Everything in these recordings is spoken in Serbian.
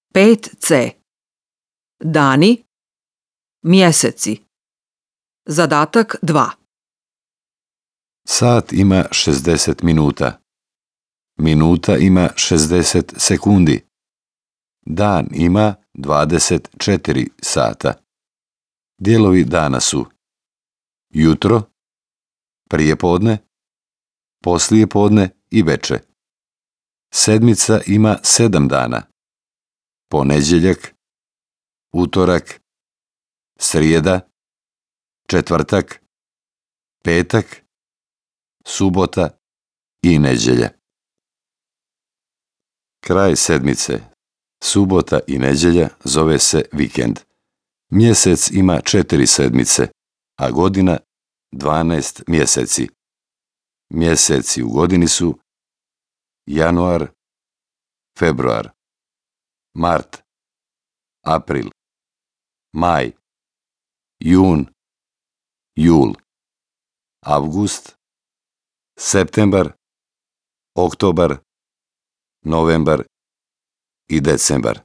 5C. Dani, mjeseci. Zadatak 2. Sat ima 60 minuta. Minuta ima 60 sekundi. Dan ima 24 sata. Dijelovi dana su jutro, prijepodne, poslijepodne i veče. Sedmica ima 7 dana. Ponedjeljak, utorak, srijeda, četvrtak, petak, subota i nedjelja. Kraj sedmice, subota i nedjelja zove se vikend. Mjesec ima 4 sedmice, a godina 12 mjeseci. Mjeseci u godini su januar, februar, mart, april, maj, jun, jul, avgust, septembar, oktobar, novembar i decembar.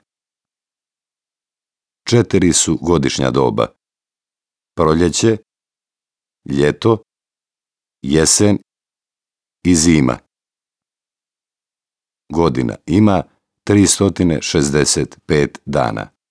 4 su godišnja doba: proljeće, ljeto, jesen i zima. Godina ima 365 dana.